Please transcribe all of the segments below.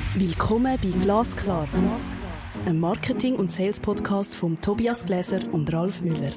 Willkommen bei Glasklar, einem Marketing- und Sales-Podcast von Tobias Gläser und Ralf Müller.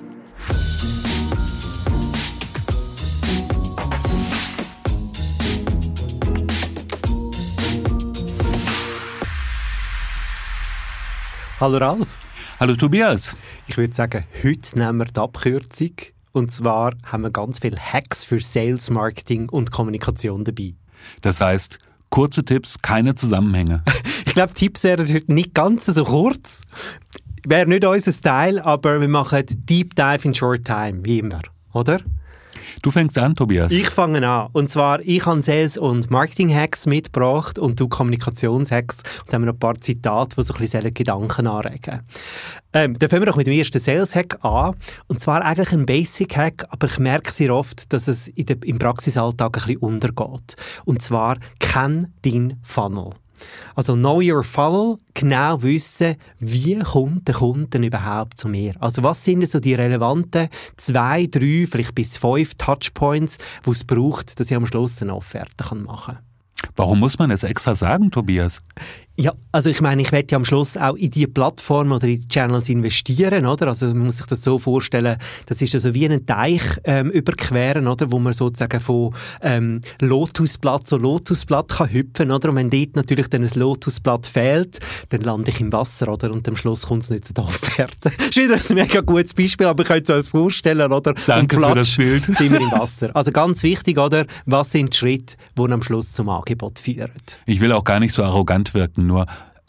Hallo Ralf. Hallo Tobias. Ich würde sagen, heute nehmen wir die Abkürzung. Und zwar haben wir ganz viele Hacks für Sales, Marketing und Kommunikation dabei. Das heißt, kurze Tipps, keine Zusammenhänge. Ich glaube, Tipps wären heute nicht ganz so kurz. Wäre nicht unser Style, aber wir machen Deep Dive in Short Time, wie immer, oder? Du fängst an, Tobias. Ich fange an. Und zwar, ich habe Sales- und Marketing-Hacks mitgebracht und du Kommunikations-Hacks. Und haben wir noch ein paar Zitate, die so ein bisschen Gedanken anregen. Dann fangen wir doch mit dem ersten Sales-Hack an. Und zwar eigentlich ein Basic-Hack, aber ich merke sehr oft, dass es im Praxisalltag ein bisschen untergeht. Und zwar, kenn deinen Funnel. Also know your funnel, genau wissen, wie kommt der Kunde denn überhaupt zu mir? Also was sind so die relevanten 2, 3, vielleicht bis 5 Touchpoints, die es braucht, dass ich am Schluss eine Offerte machen kann? Warum muss man das extra sagen, Tobias? Ja, also ich meine, ich werde ja am Schluss auch in die Plattform oder in die Channels investieren, oder? Also man muss sich das so vorstellen, das ist also wie einen Teich überqueren, oder? Wo man sozusagen von Lotusblatt zu Lotusblatt kann hüpfen, oder? Und wenn dort natürlich dann ein Lotusblatt fehlt, dann lande ich im Wasser, oder? Und am Schluss kommt es nicht zu der Offerte. Das ist wieder ein mega gutes Beispiel, aber ich kann es euch vorstellen, oder? Danke für das Bild. Sind wir im Wasser. Also ganz wichtig, oder? Was sind die Schritte, die am Schluss zum Angebot führen? Ich will auch gar nicht so arrogant wirken, nur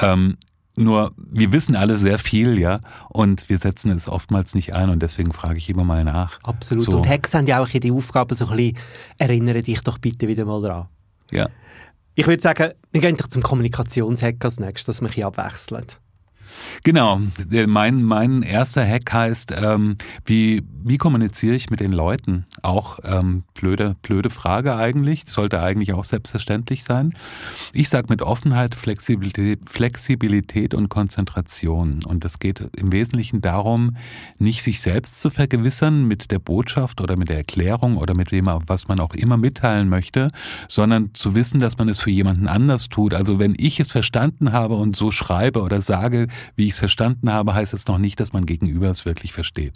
wir wissen alle sehr viel, ja, und wir setzen es oftmals nicht ein und deswegen frage ich immer mal nach. Absolut. So. Und Hacks haben ja auch die Aufgabe so ein bisschen, erinnere dich doch bitte wieder mal dran. Ja. Ich würde sagen, wir gehen doch zum Kommunikationshack als nächstes, dass wir ein bisschen abwechseln. Genau, mein erster Hack heißt, wie kommuniziere ich mit den Leuten? Auch blöde Frage eigentlich, sollte eigentlich auch selbstverständlich sein. Ich sage mit Offenheit, Flexibilität und Konzentration. Und es geht im Wesentlichen darum, nicht sich selbst zu vergewissern mit der Botschaft oder mit der Erklärung oder mit dem, was man auch immer mitteilen möchte, sondern zu wissen, dass man es für jemanden anders tut. Also wenn ich es verstanden habe und so schreibe oder sage, wie ich es verstanden habe, heißt es noch nicht, dass man gegenüber es wirklich versteht.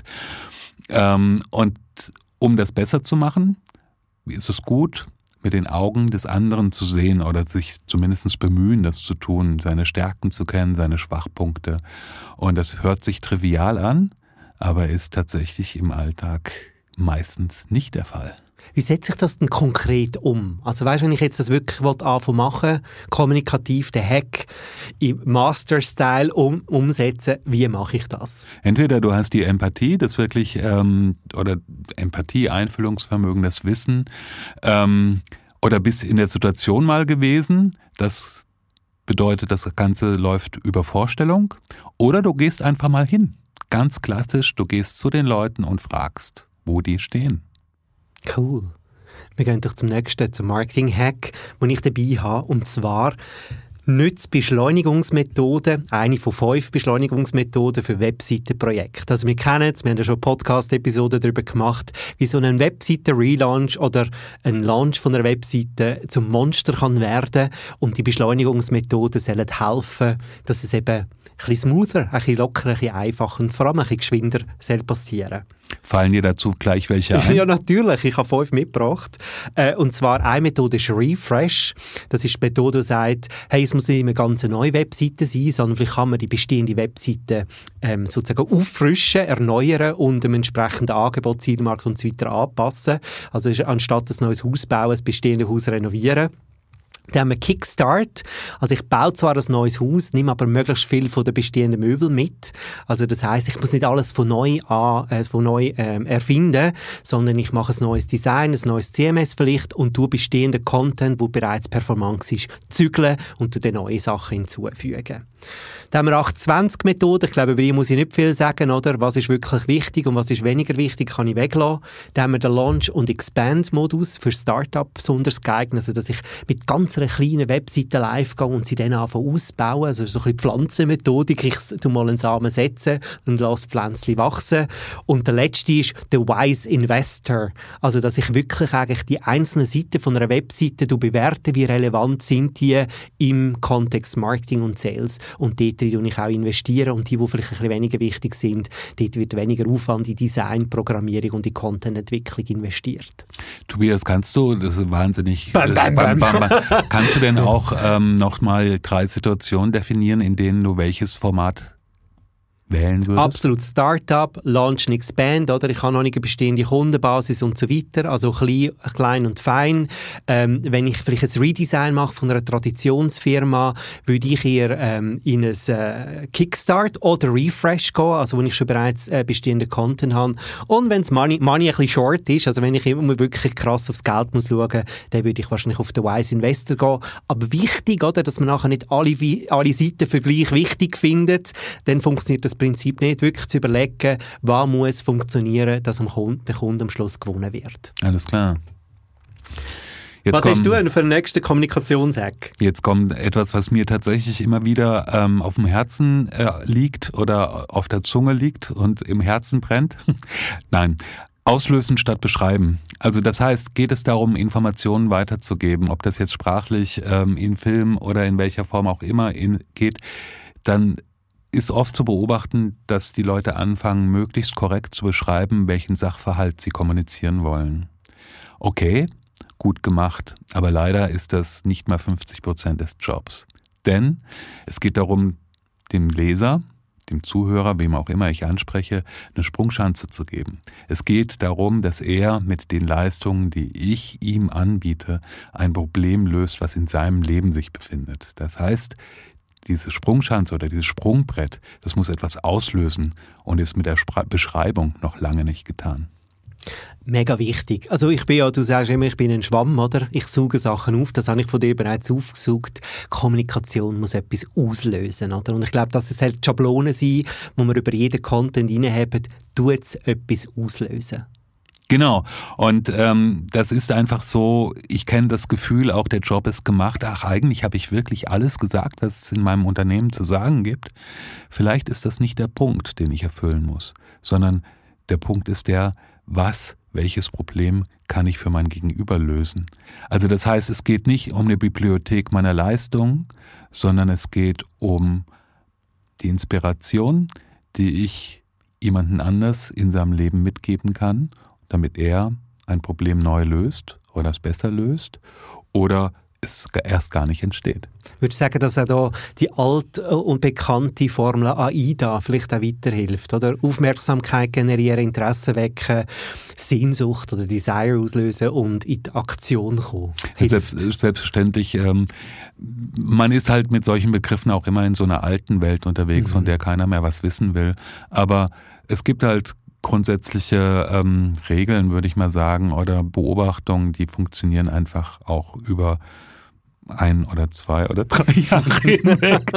Und um das besser zu machen, ist es gut, mit den Augen des anderen zu sehen oder sich zumindest bemühen, das zu tun, seine Stärken zu kennen, seine Schwachpunkte. Und das hört sich trivial an, aber ist tatsächlich im Alltag meistens nicht der Fall. Wie setze ich das denn konkret um? Also weißt du, wenn ich jetzt das wirklich anfangen machen, kommunikativ den Hack im Master-Style umsetzen, wie mache ich das? Entweder du hast die Empathie, das wirklich, oder Empathie, Einfühlungsvermögen, das Wissen, oder bist in der Situation mal gewesen, das bedeutet, das Ganze läuft über Vorstellung, oder du gehst einfach mal hin. Ganz klassisch, du gehst zu den Leuten und fragst, wo die stehen. Cool. Wir gehen doch zum Marketing-Hack, den ich dabei habe. Und zwar Beschleunigungsmethode, eine von 5 Beschleunigungsmethoden für Webseitenprojekte. Also wir kennen es, wir haben ja schon Podcast-Episoden darüber gemacht, wie so ein Webseiten-Relaunch oder ein Launch von einer Webseite zum Monster kann werden. Und die Beschleunigungsmethoden sollen helfen, dass es eben ein bisschen smoother, ein bisschen lockerer, ein bisschen einfacher und vor allem ein bisschen geschwinder passieren soll. Fallen dir dazu gleich welche ein? Ja, natürlich. Ich habe 5 mitgebracht. Und zwar eine Methode ist Refresh. Das ist die Methode, die sagt, hey, es muss nicht immer ganz eine neue Webseite sein, sondern vielleicht kann man die bestehende Webseite sozusagen auffrischen, erneuern und dem entsprechenden Angebot, Zielmarkt und so weiter anpassen. Also anstatt ein neues Haus bauen, das bestehende Haus renovieren. Dann haben wir Kickstart. Also ich baue zwar ein neues Haus, nehme aber möglichst viel von den bestehenden Möbeln mit. Also das heisst, ich muss nicht alles von neu erfinden, sondern ich mache ein neues Design, ein neues CMS vielleicht und tue bestehenden Content, der bereits performant ist, zügeln und den neue Sachen hinzufügen. Da haben wir 80-20-Methode. Ich glaube, über die muss ich nicht viel sagen, oder? Was ist wirklich wichtig und was ist weniger wichtig, kann ich weglassen. Da haben wir den Launch- und Expand-Modus für Startup besonders geeignet. Also, dass ich mit ganz einer kleinen Webseite live gehe und sie dann anfange ausbauen. Also, so ein bisschen Pflanzenmethodik. Ich tu mal einen Samen setzen und lasse Pflänzchen wachsen. Und der letzte ist der Wise Investor. Also, dass ich wirklich eigentlich die einzelnen Seiten von einer Webseite bewerte, wie relevant sind die im Kontext Marketing und Sales. Und dort investiere ich auch investieren und die vielleicht ein bisschen weniger wichtig sind, dort wird weniger Aufwand in Design, Programmierung und in Content-Entwicklung investiert. Tobias, kannst du, das ist wahnsinnig, kannst du denn auch nochmal 3 Situationen definieren, in denen du welches Format wählen würdest? Absolut. Startup, Launch and Expand, oder? Ich habe noch nicht eine bestehende Kundenbasis und so weiter, also klein und fein. Wenn ich vielleicht ein Redesign mache von einer Traditionsfirma, würde ich eher in ein Kickstart oder Refresh gehen, also wo ich schon bereits bestehenden Content habe. Und wenn es Money ein bisschen short ist, also wenn ich immer wirklich krass aufs Geld muss schauen, dann würde ich wahrscheinlich auf den Wise Investor gehen. Aber wichtig, oder, dass man nachher nicht alle Seiten für gleich wichtig findet, dann funktioniert das Prinzip nicht, wirklich zu überlegen, was muss funktionieren, dass der Kunde am Schluss gewonnen wird. Alles klar. Was hast du denn für den nächsten Kommunikationshack? Jetzt kommt etwas, was mir tatsächlich immer wieder auf dem Herzen liegt oder auf der Zunge liegt und im Herzen brennt. Nein. Auslösen statt beschreiben. Also das heißt, geht es darum, Informationen weiterzugeben, ob das jetzt sprachlich in Film oder in welcher Form auch immer geht, dann ist oft zu beobachten, dass die Leute anfangen, möglichst korrekt zu beschreiben, welchen Sachverhalt sie kommunizieren wollen. Okay, gut gemacht, aber leider ist das nicht mal 50% des Jobs. Denn es geht darum, dem Leser, dem Zuhörer, wem auch immer ich anspreche, eine Sprungschanze zu geben. Es geht darum, dass er mit den Leistungen, die ich ihm anbiete, ein Problem löst, was in seinem Leben sich befindet. Das heißt, diese Sprungschanze oder dieses Sprungbrett, das muss etwas auslösen und ist mit der Beschreibung noch lange nicht getan. Mega wichtig. Also du sagst immer, ich bin ein Schwamm, oder? Ich sauge Sachen auf, das habe ich von dir bereits aufgesaugt. Kommunikation muss etwas auslösen, oder? Und ich glaube, dass es halt die Schablone sein, wo wir über jeden Content reinhaben, tut es etwas auslösen. Genau. Und das ist einfach so, ich kenne das Gefühl, auch der Job ist gemacht. Ach, eigentlich habe ich wirklich alles gesagt, was es in meinem Unternehmen zu sagen gibt. Vielleicht ist das nicht der Punkt, den ich erfüllen muss, sondern der Punkt ist welches Problem kann ich für mein Gegenüber lösen? Also das heißt, es geht nicht um eine Bibliothek meiner Leistungen, sondern es geht um die Inspiration, die ich jemanden anders in seinem Leben mitgeben kann, damit er ein Problem neu löst oder es besser löst oder es erst gar nicht entsteht. Würdest du sagen, dass auch da die alte und bekannte Formel AIDA vielleicht auch weiterhilft? Oder Aufmerksamkeit generieren, Interesse wecken, Sehnsucht oder Desire auslösen und in die Aktion kommen? Selbstverständlich. Man ist halt mit solchen Begriffen auch immer in so einer alten Welt unterwegs, von der keiner mehr was wissen will. Aber es gibt halt grundsätzliche Regeln, würde ich mal sagen, oder Beobachtungen, die funktionieren einfach auch über 1 oder 2 oder 3 Jahre hinweg.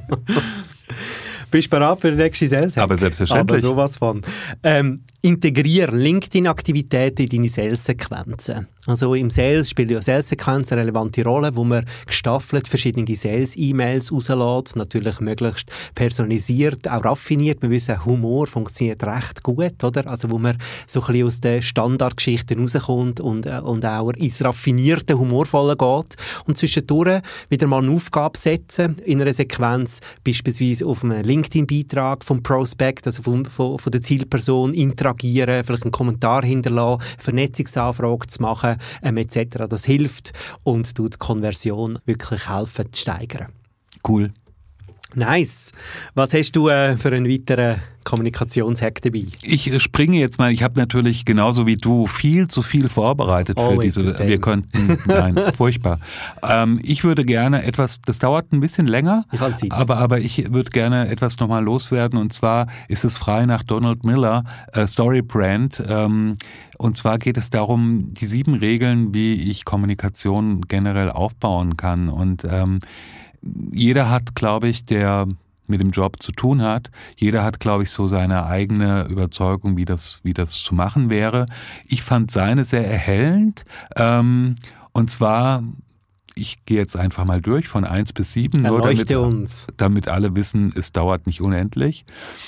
Bist du bereit für den nächsten Sales-Hack? Aber selbstverständlich. Aber sowas von. Integrieren LinkedIn-Aktivitäten in deine Sales-Sequenzen. Also im Sales spielt ja Sales-Sequenz eine relevante Rolle, wo man gestaffelt verschiedene Sales-E-Mails rauslässt, natürlich möglichst personalisiert, auch raffiniert. Wir wissen, Humor funktioniert recht gut, oder? Also wo man so ein bisschen aus den Standardgeschichten rauskommt und auch ins raffinierte, humorvolle geht. Und zwischendurch wieder mal eine Aufgabe setzen in einer Sequenz, beispielsweise auf einem LinkedIn-Beitrag vom Prospect, also von der Zielperson interagieren, vielleicht einen Kommentar hinterlassen, eine Vernetzungsanfrage zu machen, etc. Das hilft und tut die Konversion wirklich helfen zu steigern. Cool. Nice. Was hast du für einen weiteren Kommunikationshack dabei? Ich springe jetzt mal, ich habe natürlich genauso wie du viel zu viel vorbereitet für diese, wir könnten, nein, furchtbar. Ich würde gerne etwas, das dauert ein bisschen länger, aber ich würde gerne etwas nochmal loswerden und zwar ist es frei nach Donald Miller, Storybrand, und zwar geht es darum, die 7 Regeln, wie ich Kommunikation generell aufbauen kann und jeder hat, glaube ich, der mit dem Job zu tun hat. Jeder hat, glaube ich, so seine eigene Überzeugung, wie das zu machen wäre. Ich fand seine sehr erhellend. Und zwar, ich gehe jetzt einfach mal durch von 1 bis 7, Erleuchte nur uns. damit alle wissen, es dauert nicht unendlich.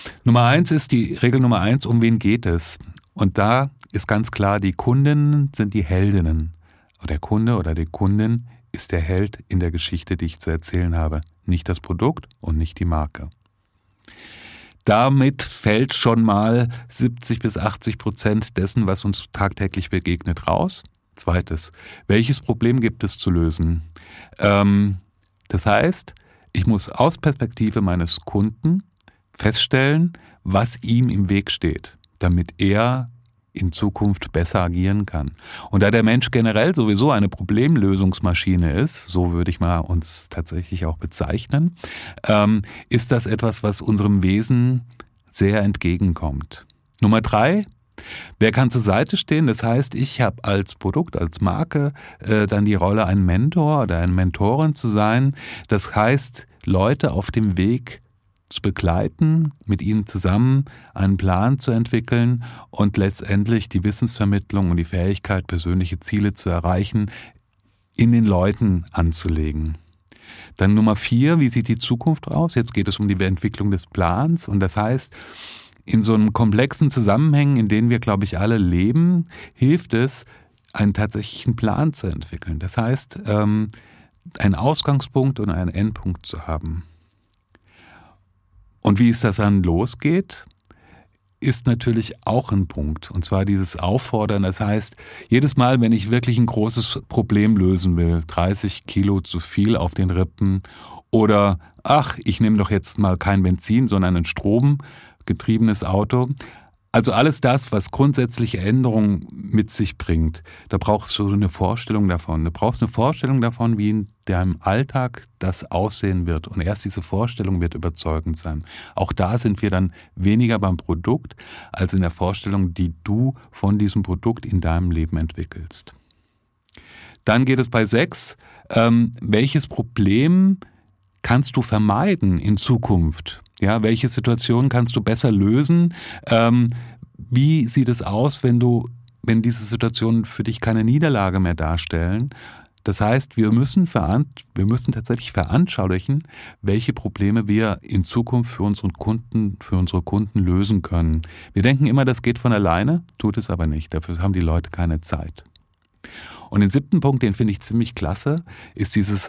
Regel Nummer 1, um wen geht es? Und da ist ganz klar, die Kundinnen sind die Heldinnen. Der Kunde oder die Kundin ist der Held in der Geschichte, die ich zu erzählen habe. Nicht das Produkt und nicht die Marke. Damit fällt schon mal 70-80% dessen, was uns tagtäglich begegnet, raus. Zweites, welches Problem gibt es zu lösen? Das heißt, ich muss aus Perspektive meines Kunden feststellen, was ihm im Weg steht, damit er in Zukunft besser agieren kann. Und da der Mensch generell sowieso eine Problemlösungsmaschine ist, so würde ich mal uns tatsächlich auch bezeichnen, ist das etwas, was unserem Wesen sehr entgegenkommt. Nummer 3, wer kann zur Seite stehen? Das heißt, ich habe als Produkt, als Marke dann die Rolle, ein Mentor oder eine Mentorin zu sein. Das heißt, Leute auf dem Weg zu begleiten, mit ihnen zusammen einen Plan zu entwickeln und letztendlich die Wissensvermittlung und die Fähigkeit, persönliche Ziele zu erreichen, in den Leuten anzulegen. Dann Nummer 4, wie sieht die Zukunft aus? Jetzt geht es um die Entwicklung des Plans und das heißt, in so einem komplexen Zusammenhängen, in denen wir, glaube ich, alle leben, hilft es, einen tatsächlichen Plan zu entwickeln. Das heißt, einen Ausgangspunkt und einen Endpunkt zu haben. Und wie es das dann losgeht, ist natürlich auch ein Punkt. Und zwar dieses Auffordern. Das heißt, jedes Mal, wenn ich wirklich ein großes Problem lösen will, 30 Kilo zu viel auf den Rippen oder, ich nehme doch jetzt mal kein Benzin, sondern ein stromgetriebenes Auto. Also alles das, was grundsätzliche Änderungen mit sich bringt, da brauchst du eine Vorstellung davon. Du brauchst eine Vorstellung davon, wie in deinem Alltag das aussehen wird. Und erst diese Vorstellung wird überzeugend sein. Auch da sind wir dann weniger beim Produkt, als in der Vorstellung, die du von diesem Produkt in deinem Leben entwickelst. Dann geht es bei 6, welches Problem kannst du vermeiden in Zukunft? Ja, welche Situationen kannst du besser lösen? Wie sieht es aus, wenn diese Situationen für dich keine Niederlage mehr darstellen? Das heißt, wir müssen tatsächlich veranschaulichen, welche Probleme wir in Zukunft für unsere Kunden lösen können. Wir denken immer, das geht von alleine, tut es aber nicht. Dafür haben die Leute keine Zeit. Und den 7. Punkt, den finde ich ziemlich klasse, ist dieses: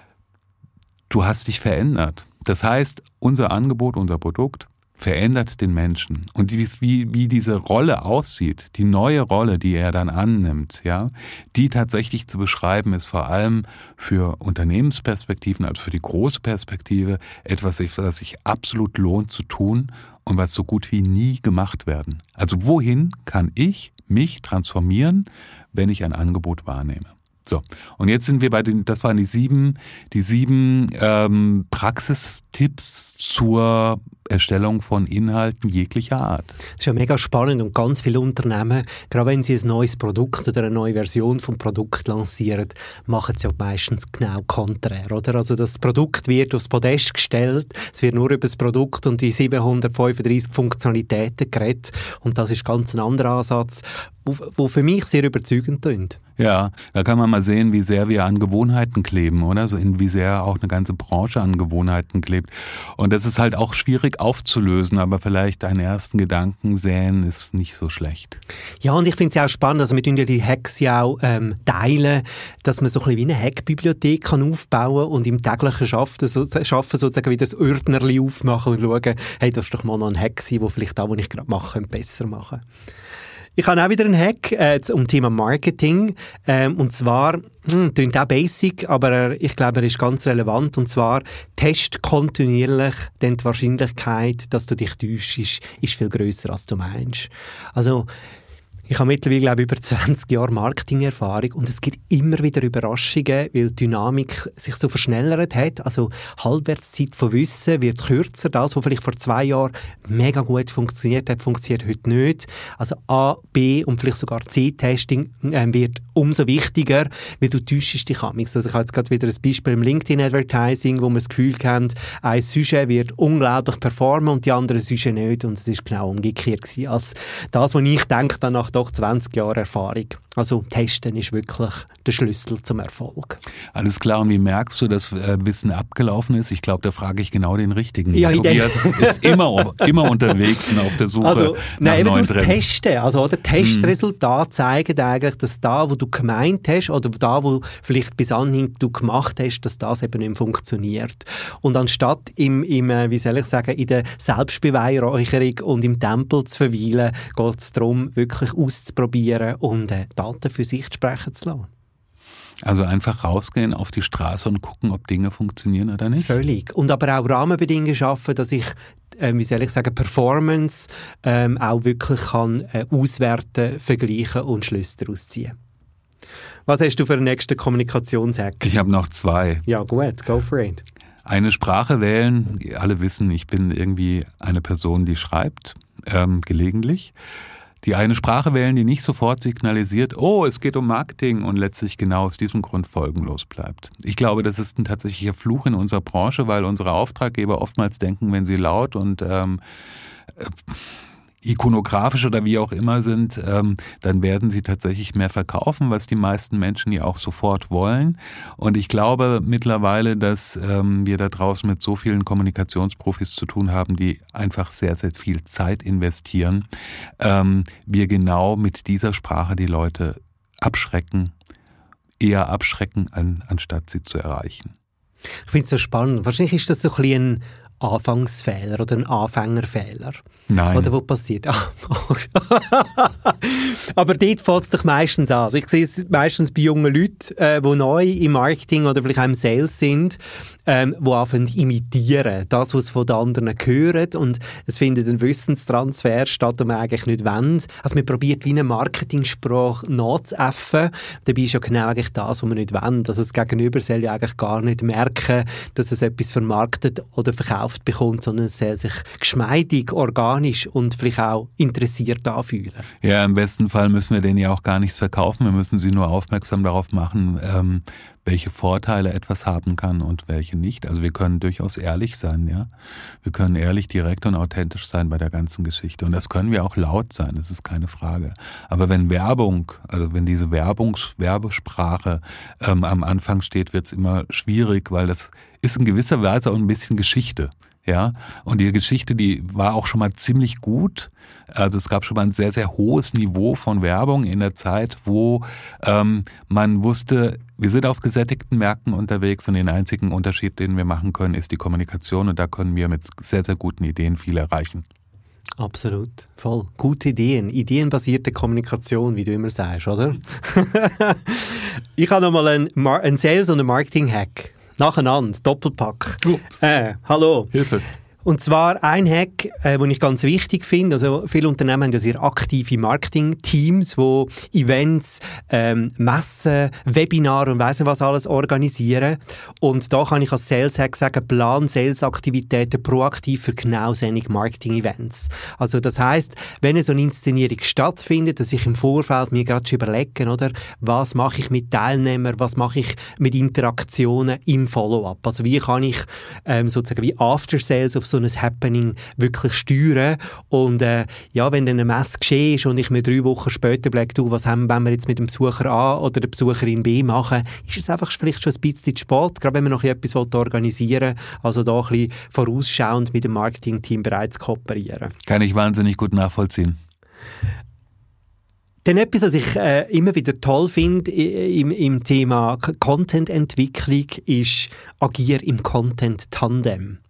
Du hast dich verändert. Das heißt, unser Angebot, unser Produkt verändert den Menschen. Und wie diese Rolle aussieht, die neue Rolle, die er dann annimmt, ja, die tatsächlich zu beschreiben, ist vor allem für Unternehmensperspektiven, also für die große Perspektive, etwas, was sich absolut lohnt zu tun und was so gut wie nie gemacht werden. Also wohin kann ich mich transformieren, wenn ich ein Angebot wahrnehme? So, und jetzt sind wir das waren die sieben Praxistipps zur Erstellung von Inhalten jeglicher Art. Das ist ja mega spannend und ganz viele Unternehmen, gerade wenn sie ein neues Produkt oder eine neue Version vom Produkt lancieren, machen sie ja meistens genau konträr, oder? Also das Produkt wird aufs Podest gestellt, es wird nur über das Produkt und die 735 Funktionalitäten geredet und das ist ganz ein anderer Ansatz, wo für mich sehr überzeugend klingt. Ja, da kann man mal sehen, wie sehr wir an Gewohnheiten kleben, oder? So wie sehr auch eine ganze Branche an Gewohnheiten klebt. Und das ist halt auch schwierig aufzulösen, aber vielleicht einen ersten Gedanken säen ist nicht so schlecht. Ja, und ich finde es auch spannend, also wir tun ja die Hacks ja auch teilen, dass man so ein bisschen wie eine Hackbibliothek kann aufbauen und im täglichen Schaffen sozusagen wie das Ordnerli aufmachen und schauen, hey, das ist doch mal noch ein Hack sein, wo vielleicht auch, was ich gerade mache, besser machen. Ich habe auch wieder einen Hack zum Thema Marketing. Und zwar, klingt auch basic, aber ich glaube, er ist ganz relevant. Und zwar, test kontinuierlich, denn die Wahrscheinlichkeit, dass du dich täuschst, ist viel grösser, als du meinst. Also, Ich habe mittlerweile, glaube ich, über 20 Jahre Marketingerfahrung und es gibt immer wieder Überraschungen, weil die Dynamik sich so verschnellert hat. Also Halbwertszeit von Wissen wird kürzer. Das, was vielleicht vor 2 Jahren mega gut funktioniert hat, funktioniert heute nicht. Also A, B und vielleicht sogar C-Testing wird umso wichtiger, weil du täuschst dich amigs. Also ich habe jetzt gerade wieder ein Beispiel im LinkedIn-Advertising, wo wir das Gefühl haben, ein Sujet wird unglaublich performen und die anderen Sujet nicht. Und es ist genau umgekehrt gewesen als das, was ich denke, dann nach doch 20 Jahren Erfahrung. Also Testen ist wirklich der Schlüssel zum Erfolg. Alles klar, und wie merkst du, dass Wissen abgelaufen ist? Ich glaube, da frage ich genau den Richtigen. Ja, Tobias ist immer unterwegs und auf der Suche nach neuen Trends. Testen. Also, oder Testresultate zeigen eigentlich, dass da, wo du gemeint hast oder da, wo vielleicht bis anhin du gemacht hast, dass das eben nicht funktioniert. Und anstatt wie soll ich sagen, in der Selbstbeweihräucherung und im Tempel zu verweilen, geht es darum, wirklich auszuprobieren und Daten für sich sprechen zu lassen. Also einfach rausgehen auf die Straße und gucken, ob Dinge funktionieren oder nicht? Völlig. Und aber auch Rahmenbedingungen schaffen, dass ich Performance auch wirklich kann auswerten, vergleichen und Schlüsse daraus ziehen. Was hast du für den nächsten Kommunikationshack? Ich habe noch 2. Ja gut, go for it. Eine Sprache wählen. Alle wissen, ich bin irgendwie eine Person, die schreibt, gelegentlich. Die eine Sprache wählen, die nicht sofort signalisiert, oh, es geht um Marketing und letztlich genau aus diesem Grund folgenlos bleibt. Ich glaube, das ist ein tatsächlicher Fluch in unserer Branche, weil unsere Auftraggeber oftmals denken, wenn sie laut und ikonografisch oder wie auch immer sind, dann werden sie tatsächlich mehr verkaufen, was die meisten Menschen ja auch sofort wollen. Und ich glaube mittlerweile, dass wir da draußen mit so vielen Kommunikationsprofis zu tun haben, die einfach sehr, sehr viel Zeit investieren. Wir genau mit dieser Sprache die Leute eher abschrecken, anstatt sie zu erreichen. Ich finde es so spannend. Wahrscheinlich ist das so ein bisschen ein Anfangsfehler oder ein Anfängerfehler. Nein. Oder wo passiert? Aber dort fängt es doch meistens an. Also ich sehe es meistens bei jungen Leuten, die neu im Marketing oder vielleicht auch im Sales sind, die anfangen imitieren. Das, was von den anderen hören. Und es findet ein Wissenstransfer statt, den man eigentlich nicht wollen. Also man probiert wie eine Marketingsprache nachzuäffen. Dabei ist ja genau eigentlich das, was man nicht wollen. Also das Gegenüber soll ja eigentlich gar nicht merken, dass es etwas vermarktet oder verkauft bekommt, sondern es soll sich geschmeidig, organisch und vielleicht auch interessiert anfühlen. Ja, im besten Fall müssen wir denen ja auch gar nichts verkaufen. Wir müssen sie nur aufmerksam darauf machen, welche Vorteile etwas haben kann und welche nicht. Also wir können durchaus ehrlich sein, ja. Wir können ehrlich, direkt und authentisch sein bei der ganzen Geschichte. Und das können wir auch laut sein, das ist keine Frage. Aber wenn wenn diese Werbesprache am Anfang steht, wird es immer schwierig, weil das ist in gewisser Weise auch ein bisschen Geschichte. Ja, und die Geschichte, die war auch schon mal ziemlich gut. Also es gab schon mal ein sehr, sehr hohes Niveau von Werbung in der Zeit, wo man wusste, wir sind auf gesättigten Märkten unterwegs und den einzigen Unterschied, den wir machen können, ist die Kommunikation und da können wir mit sehr, sehr guten Ideen viel erreichen. Absolut, voll. Gute Ideen, ideenbasierte Kommunikation, wie du immer sagst, oder? Ich habe nochmal einen Sales- und einen Marketing-Hack. Nacheinander, Doppelpack. Hallo. Hilfe. Und zwar ein Hack, den ich ganz wichtig finde. Also viele Unternehmen haben ja sehr aktive Marketing-Teams, die Events, Messen, Webinare und weiss nicht was alles organisieren. Und da kann ich als Sales-Hack sagen, plan Sales-Aktivitäten proaktiv für genau solche Marketing-Events. Also das heisst, wenn so eine Inszenierung stattfindet, dass ich im Vorfeld mir gerade schon überlegen, oder, was mache ich mit Teilnehmern, was mache ich mit Interaktionen im Follow-up. Also wie kann ich sozusagen wie After-Sales auf so ein Happening wirklich steuern. Und wenn dann eine Messe geschehen ist und ich mir 3 Wochen später überlege, was wenn wir jetzt mit dem Besucher A oder der Besucherin B machen, ist es einfach vielleicht schon ein bisschen zu spät, gerade wenn man noch etwas organisieren will. Also da ein bisschen vorausschauend mit dem Marketing-Team bereits kooperieren. Kann ich wahnsinnig gut nachvollziehen. Dann etwas, was ich immer wieder toll finde im Thema Content-Entwicklung, ist agier im Content-Tandem.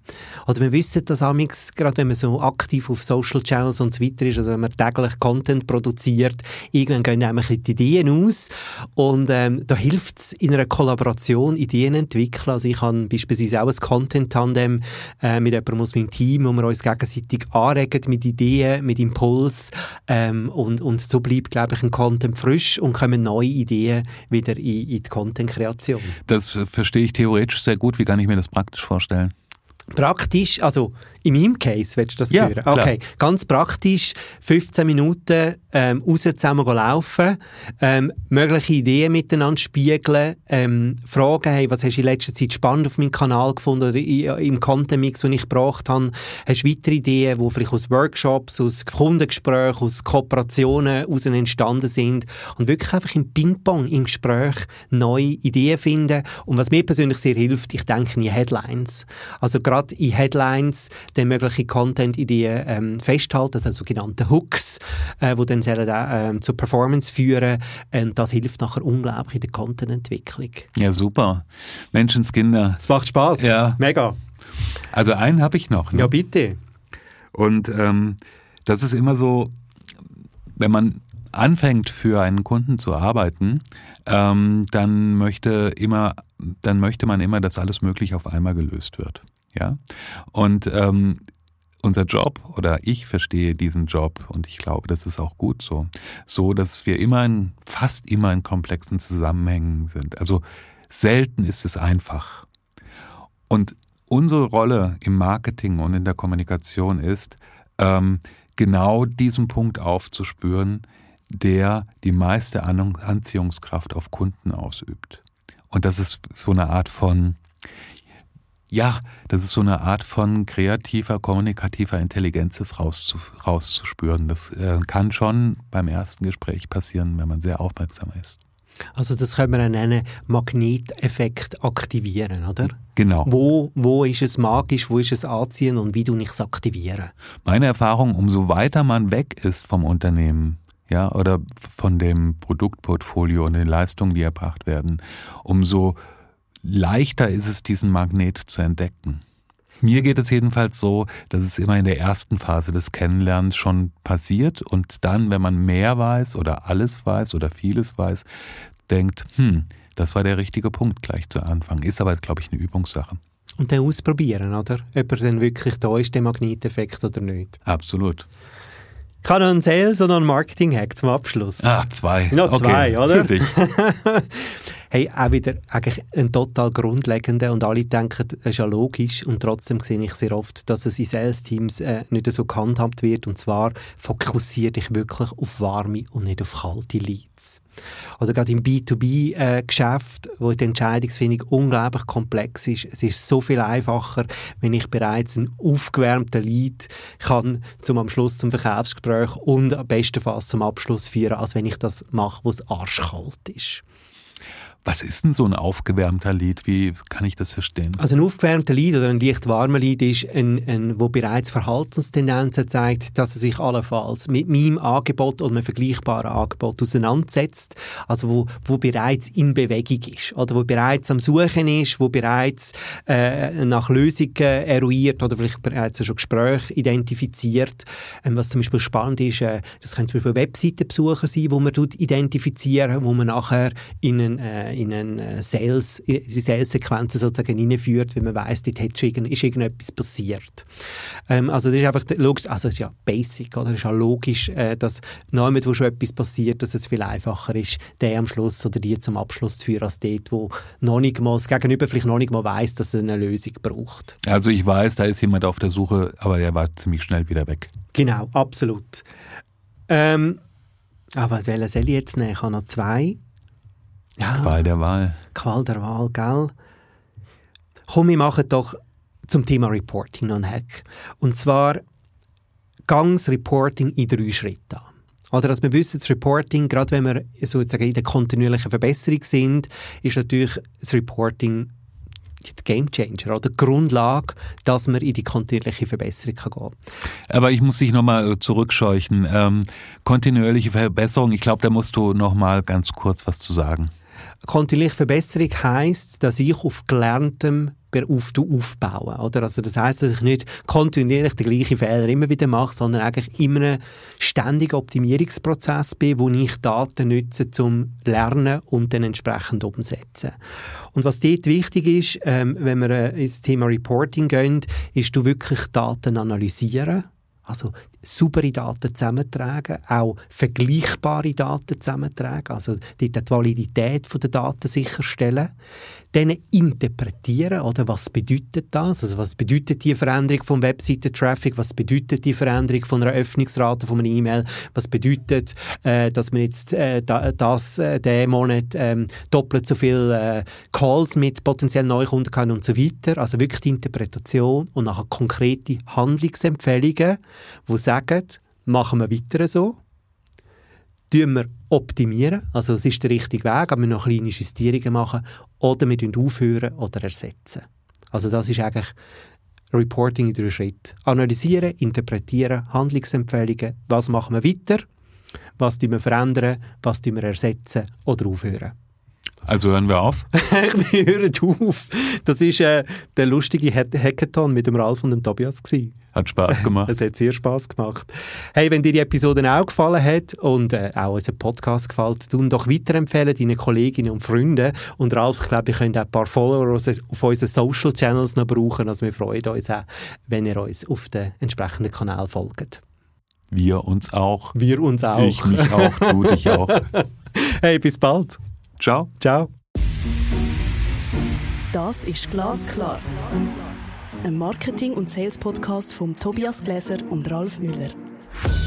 Oder wir wissen das amigs, gerade wenn man so aktiv auf Social Channels und so weiter ist, also wenn man täglich Content produziert, irgendwann gehen nämlich die Ideen aus und da hilft es in einer Kollaboration Ideen entwickeln. Also ich habe beispielsweise auch ein Content-Tandem mit jemandem aus meinem Team, wo wir uns gegenseitig anregen mit Ideen, mit Impuls und so bleibt, glaube ich, ein Content frisch und kommen neue Ideen wieder in die Content-Kreation. Das verstehe ich theoretisch sehr gut. Wie kann ich mir das praktisch vorstellen? Praktisch, also in meinem Case, willst du das hören? Klar. Okay, ganz praktisch, 15 Minuten raus zusammen laufen, mögliche Ideen miteinander spiegeln, fragen, hey, was hast du in letzter Zeit spannend auf meinem Kanal gefunden oder im Content-Mix, den ich gebracht habe? Hast du weitere Ideen, die vielleicht aus Workshops, aus Kundengesprächen, aus Kooperationen heraus entstanden sind und wirklich einfach im Ping-Pong, im Gespräch neue Ideen finden. Und was mir persönlich sehr hilft, ich denke in Headlines. Also gerade in Headlines dann mögliche Content-Ideen festhalten, also sogenannte Hooks, die dann zur Performance führen. Das hilft nachher unglaublich in der Content-Entwicklung. Ja, super. Menschenskinder. Es macht Spass. Ja. Mega. Also einen habe ich noch. Ne? Ja, bitte. Und das ist immer so, wenn man anfängt für einen Kunden zu arbeiten, dann möchte man immer, dass alles Mögliche auf einmal gelöst wird. Ja? Und unser Job, oder ich verstehe diesen Job, und ich glaube, das ist auch gut so, dass wir fast immer in komplexen Zusammenhängen sind. Also selten ist es einfach. Und unsere Rolle im Marketing und in der Kommunikation ist, genau diesen Punkt aufzuspüren, der die meiste Anziehungskraft auf Kunden ausübt. Und das ist so eine Art von kreativer, kommunikativer Intelligenz rauszuspüren. Das kann schon beim ersten Gespräch passieren, wenn man sehr aufmerksam ist. Also das können wir einen Magneteffekt aktivieren, oder? Genau. Wo ist es magisch, wo ist es anziehen und wie du ich es aktivieren? Meine Erfahrung, umso weiter man weg ist vom Unternehmen, ja, oder von dem Produktportfolio und den Leistungen, die erbracht werden, umso leichter ist es, diesen Magnet zu entdecken. Mir geht es jedenfalls so, dass es immer in der ersten Phase des Kennenlernens schon passiert und dann, wenn man mehr weiß oder alles weiß oder vieles weiß, denkt, das war der richtige Punkt gleich zu Anfang. Ist aber, glaube ich, eine Übungssache. Und dann ausprobieren, oder? Ob er dann wirklich da ist, der Magneteffekt oder nicht. Absolut. Ich habe noch einen Sales- und noch einen Marketing-Hack zum Abschluss. Zwei. Noch zwei, oder? Für dich. Hey, auch wieder eigentlich ein total grundlegender und alle denken, das ist ja logisch und trotzdem sehe ich sehr oft, dass es in Sales-Teams nicht so gehandhabt wird und zwar fokussiere dich wirklich auf warme und nicht auf kalte Leads. Oder gerade im B2B-Geschäft, wo die Entscheidungsfindung unglaublich komplex ist. Es ist so viel einfacher, wenn ich bereits einen aufgewärmten Lead kann am Schluss zum Verkaufsgespräch und bestenfalls zum Abschluss führen, als wenn ich das mache, wo es arschkalt ist. Was ist denn so ein aufgewärmter Lead? Wie kann ich das verstehen? Also ein aufgewärmter Lead oder ein leicht warmer Lead ist wo bereits Verhaltenstendenzen zeigt, dass er sich allenfalls mit meinem Angebot oder einem vergleichbaren Angebot auseinandersetzt. Also wo bereits in Bewegung ist. Oder wo bereits am Suchen ist, wo bereits nach Lösungen eruiert oder vielleicht bereits schon Gespräche identifiziert. Was zum Beispiel spannend ist, das können zum Beispiel Webseitenbesucher sein, wo man identifizieren, wo man nachher in eine Sales-Sequenzen sozusagen hineinführt, wenn man weiss, dort ist irgendetwas passiert. Also das ist einfach logisch, also das ist ja basic, oder? Das ist ja logisch, dass niemand, wo schon etwas passiert, dass es viel einfacher ist, den am Schluss oder die zum Abschluss zu führen, als dort, wo noch nicht mal, das Gegenüber vielleicht noch nicht mal weiss, dass es eine Lösung braucht. Also ich weiß, da ist jemand auf der Suche, aber er war ziemlich schnell wieder weg. Genau, absolut. Aber welchen soll ich jetzt nehmen? Ich habe noch zwei. Ja, Qual der Wahl. Qual der Wahl, gell? Komm, wir machen doch zum Thema Reporting noch einen Hack. Und zwar gangs Reporting in 3 Schritten an. Oder dass wir wissen, das Reporting, gerade wenn wir sozusagen in der kontinuierlichen Verbesserung sind, ist natürlich das Reporting die Gamechanger oder die Grundlage, dass man in die kontinuierliche Verbesserung gehen kann. Aber ich muss dich nochmal zurückscheuchen. Kontinuierliche Verbesserung, ich glaube, da musst du nochmal ganz kurz was zu sagen. Kontinuierliche Verbesserung heisst, dass ich auf Gelerntem aufbauen. Oder? Also das heisst, dass ich nicht kontinuierlich den gleichen Fehler immer wieder mache, sondern eigentlich immer einen ständigen Optimierungsprozess bin, wo ich Daten nutze, zum Lernen und dann entsprechend umsetzen. Und was dort wichtig ist, wenn wir ins Thema Reporting gehen, ist, du wirklich Daten analysieren. Also saubere Daten zusammentragen, auch vergleichbare Daten zusammentragen, also die Validität der Daten sicherstellen, dann interpretieren, oder was bedeutet das? Also was bedeutet die Veränderung vom Webseiten-Traffic? Was bedeutet die Veränderung von einer Öffnungsrate von einer E-Mail? Was bedeutet, dass wir jetzt diesen Monat doppelt so viele Calls mit potenziellen Neukunden haben und so weiter? Also wirklich die Interpretation und nachher konkrete Handlungsempfehlungen, die sagen, machen wir weiter so, tun wir optimieren, also es ist der richtige Weg, aber wir noch kleine Justierungen machen oder wir aufhören oder ersetzen. Also das ist eigentlich Reporting in 3 Schritten. Analysieren, interpretieren, Handlungsempfehlungen, was machen wir weiter, was wir verändern, was wir ersetzen oder aufhören. Also hören wir auf? Wir hören auf. Das war der lustige Hackathon mit dem Ralf und dem Tobias gewesen. Hat Spass gemacht. Es hat sehr Spass gemacht. Hey, wenn dir die Episode auch gefallen hat und auch unser Podcast gefällt, dann doch weiterempfehlen deinen Kolleginnen und Freunden. Und Ralf, ich glaube, ihr könnt auch ein paar Follower auf unseren Social Channels noch brauchen. Also wir freuen uns auch, wenn ihr uns auf den entsprechenden Kanal folgt. Wir uns auch. Wir uns auch. Ich mich auch, du dich auch. Hey, bis bald. Ciao. Ciao. Das ist «Glasklar», ein Marketing- und Sales-Podcast von Tobias Gläser und Ralf Müller.